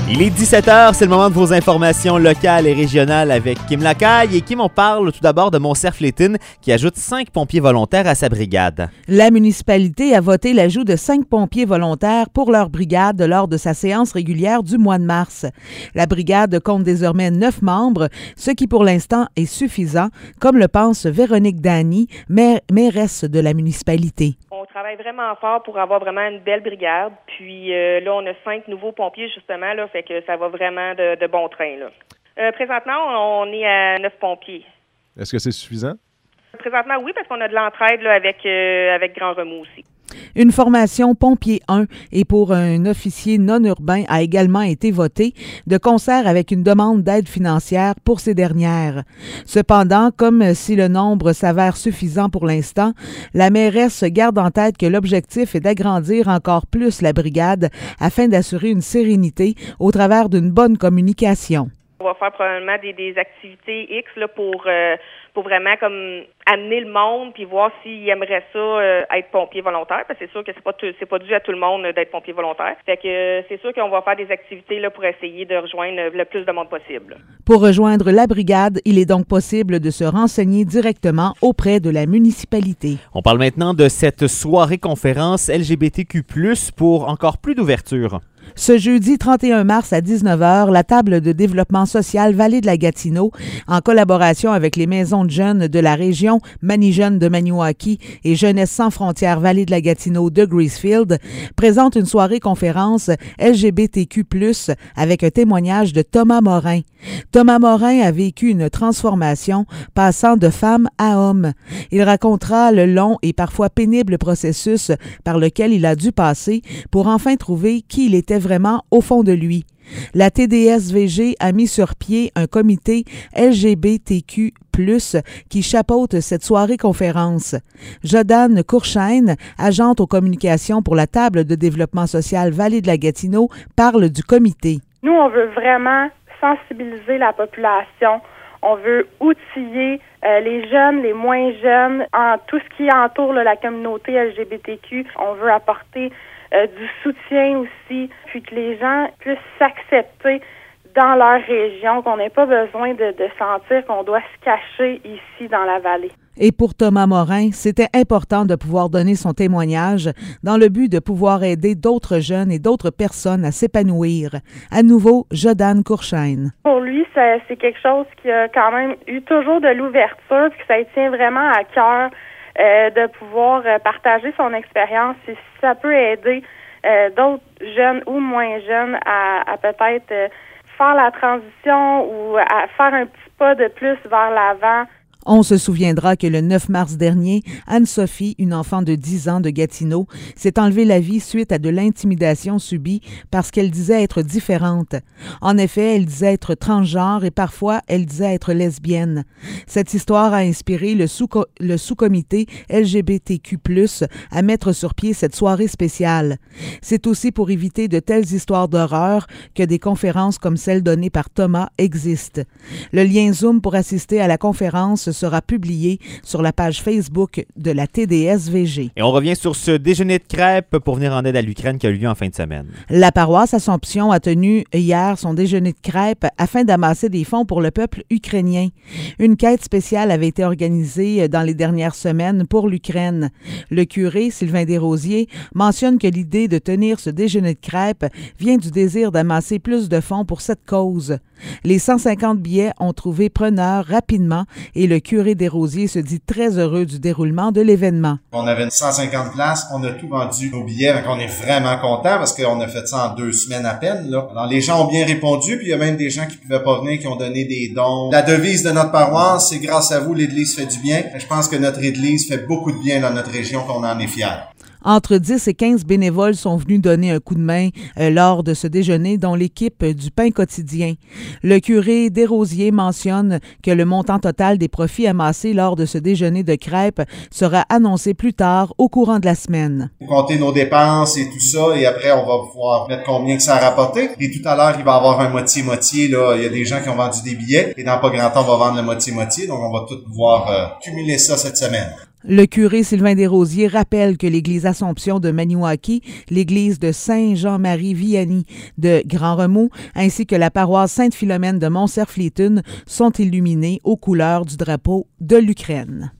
Il est 17h, c'est le moment de vos informations locales et régionales avec Kim Lacaille. Et Kim, on parle tout d'abord de Montcerf-Létine qui ajoute 5 pompiers volontaires à sa brigade. La municipalité a voté l'ajout de 5 pompiers volontaires pour leur brigade lors de sa séance régulière du mois de mars. La brigade compte désormais 9 membres, ce qui pour l'instant est suffisant, comme le pense Véronique Dany, mairesse de la municipalité. On travaille vraiment fort pour avoir vraiment une belle brigade. Puis là, on a 5 nouveaux pompiers, justement, là, fait que ça va vraiment de bon train, là. Présentement, on est à 9 pompiers. Est-ce que c'est suffisant? Présentement, oui, parce qu'on a de l'entraide là, avec Grand Remous aussi. Une formation Pompier 1 et pour un officier non urbain a également été votée, de concert avec une demande d'aide financière pour ces dernières. Cependant, comme si le nombre s'avère suffisant pour l'instant, la mairesse garde en tête que l'objectif est d'agrandir encore plus la brigade afin d'assurer une sérénité au travers d'une bonne communication. On va faire probablement des activités X là, pour vraiment comme amener le monde puis voir s'ils aimeraient ça être pompier volontaire, parce que c'est sûr que c'est pas dû à tout le monde d'être pompier volontaire. Fait que c'est sûr qu'on va faire des activités là pour essayer de rejoindre le plus de monde possible. Pour rejoindre la brigade, il est donc possible de se renseigner directement auprès de la municipalité. On parle maintenant de cette soirée conférence LGBTQ+, pour encore plus d'ouverture. Ce jeudi 31 mars à 19h, la table de développement social Vallée de la Gatineau, en collaboration avec les maisons de jeunes de la région, Manijeunes de Maniwaki et Jeunesse sans frontières Vallée de la Gatineau de Gracefield, présente une soirée conférence LGBTQ+, avec un témoignage de Thomas Morin. Thomas Morin a vécu une transformation passant de femme à homme. Il racontera le long et parfois pénible processus par lequel il a dû passer pour enfin trouver qui il était vraiment au fond de lui. La TDSVG a mis sur pied un comité LGBTQ+, qui chapeaute cette soirée conférence. Jodane Courchaine, agente aux communications pour la table de développement social Vallée de la Gatineau, parle du comité. Nous, on veut vraiment sensibiliser la population. On veut outiller les jeunes, les moins jeunes, en tout ce qui entoure la communauté LGBTQ. On veut apporter du soutien aussi, puis que les gens puissent s'accepter dans leur région, qu'on n'ait pas besoin de sentir qu'on doit se cacher ici dans la vallée. Et pour Thomas Morin, c'était important de pouvoir donner son témoignage dans le but de pouvoir aider d'autres jeunes et d'autres personnes à s'épanouir. À nouveau, Jodane Courchaine. Pour lui, c'est quelque chose qui a quand même eu toujours de l'ouverture, puis que ça lui tient vraiment à cœur de pouvoir partager son expérience, et si ça peut aider d'autres jeunes ou moins jeunes à peut-être faire la transition ou à faire un petit pas de plus vers l'avant. On se souviendra que le 9 mars dernier, Anne-Sophie, une enfant de 10 ans de Gatineau, s'est enlevée la vie suite à de l'intimidation subie parce qu'elle disait être différente. En effet, elle disait être transgenre et parfois, elle disait être lesbienne. Cette histoire a inspiré le sous-comité LGBTQ+, à mettre sur pied cette soirée spéciale. C'est aussi pour éviter de telles histoires d'horreur que des conférences comme celle donnée par Thomas existent. Le lien Zoom pour assister à la conférence sera publié sur la page Facebook de la TDSVG. Et on revient sur ce déjeuner de crêpes pour venir en aide à l'Ukraine qui a eu lieu en fin de semaine. La paroisse Assomption a tenu hier son déjeuner de crêpes afin d'amasser des fonds pour le peuple ukrainien. Une quête spéciale avait été organisée dans les dernières semaines pour l'Ukraine. Le curé, Sylvain Desrosiers, mentionne que l'idée de tenir ce déjeuner de crêpes vient du désir d'amasser plus de fonds pour cette cause. Les 150 billets ont trouvé preneur rapidement et le curé Desrosiers se dit très heureux du déroulement de l'événement. On avait 150 places, on a tout vendu nos billets, donc on est vraiment contents parce qu'on a fait ça en 2 semaines à peine, là. Alors, les gens ont bien répondu, puis il y a même des gens qui pouvaient pas venir, qui ont donné des dons. La devise de notre paroisse, c'est grâce à vous, l'Église fait du bien. Je pense que notre Église fait beaucoup de bien dans notre région, qu'on en est fiers. Entre 10 et 15 bénévoles sont venus donner un coup de main lors de ce déjeuner, dont l'équipe du pain quotidien. Le curé Desrosiers mentionne que le montant total des profits amassés lors de ce déjeuner de crêpes sera annoncé plus tard au courant de la semaine. Compter nos dépenses et tout ça, et après on va pouvoir mettre combien que ça a rapporté. Et tout à l'heure, il va y avoir un moitié-moitié, là. Il y a des gens qui ont vendu des billets, et dans pas grand temps, on va vendre le moitié-moitié, donc on va tout pouvoir cumuler ça cette semaine. Le curé Sylvain Desrosiers rappelle que l'église Assomption de Maniwaki, l'église de Saint-Jean-Marie-Vianney de Grand-Remous, ainsi que la paroisse Sainte-Philomène de Montcerf-Létune sont illuminées aux couleurs du drapeau de l'Ukraine.